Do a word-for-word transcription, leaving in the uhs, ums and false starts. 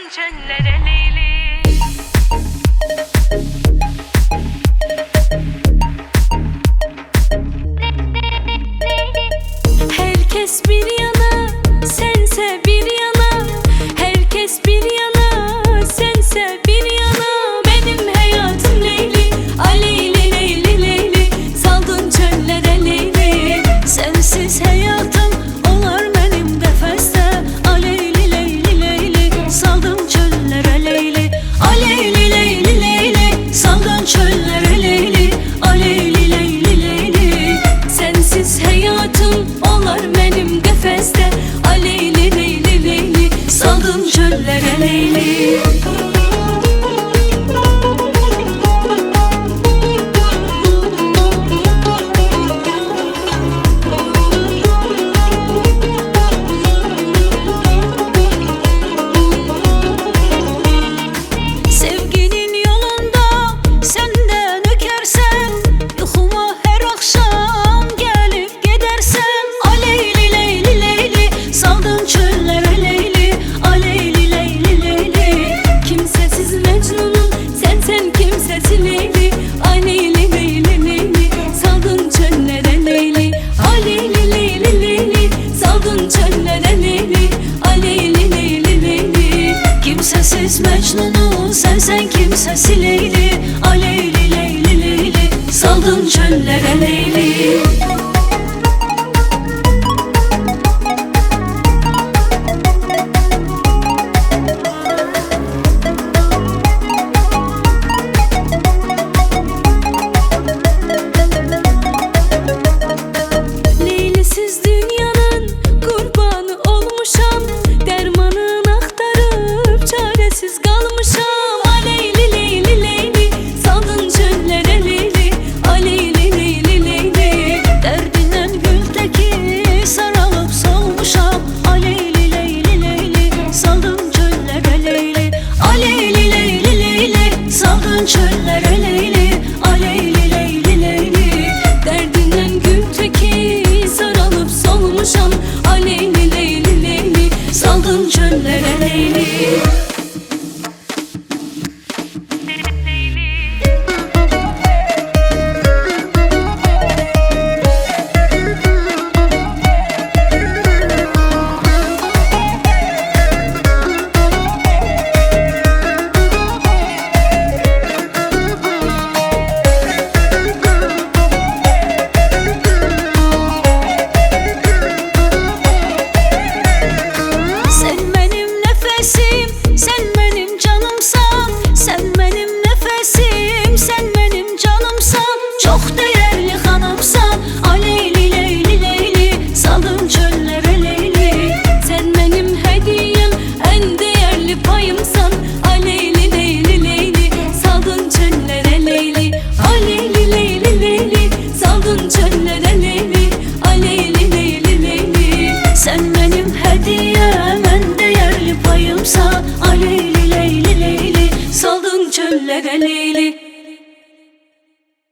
çöllere Leyli. Herkes bir yana, sense bir yana. Herkes bir yana, sense bir yana. Benim hayatım Leyli, a Leyli, Leyli, Leyli. Saldın çöllere Leyli. Sensiz hayatım olar benim defeste. A Leyli, Leyli, Leyli. Saldın çöllere Leyli. A Leyli, Leyli, Leyli. Saldın çöllere Leyli. A Leyli, Leyli, Leyli. Sensiz hayatım olar benim defeste. A Leyli, Leyli, Leyli. Saldın çöllere Leyli. Sevginin yolunda senden ökersen, yuxuma her akşam gelip gidersen. A Leyli, Leyli, Leyli. Saldın çöllere Leyli. A Leyli, Leyli, Leyli. Kimsesiz Mecnun'um, sen sen kimsesiz Leyli. A Leyli, Leyli, Leyli. Saldın çöllere Leyli. A Leyli, Leyli, Leyli. Saldın çöllere Leyli. A Leyli, Leyli, Leyli. Kimsesiz Mecnun'um, sen sen kimsesiz Leyli. A Leyli, Leyli, Leyli. Saldın çöllere Leyli. Leylisiz dünyanın kurbanı olmuşam. Dermanını aktarıp çaresiz kalmışam. A Leyli, Leyli, Leyli. Saldın çöllere Leyli. A Leyli, Leyli, Leyli. Derdinden güldeki saralıp solmuşam. A Leyli, Leyli, Leyli. Saldın çöllere Leyli. A Leyli, Leyli, Leyli. Saldın çöllere Leyli. A Leyli, Leyli, Leyli. Derdinden güldeki saralıp solmuşam. A Leyli, Leyli, Leyli. Saldın çöllere Leyli. Sen benim nefesim, sen benim canımsan. Sen benim nefesim, sen benim canımsan. Çok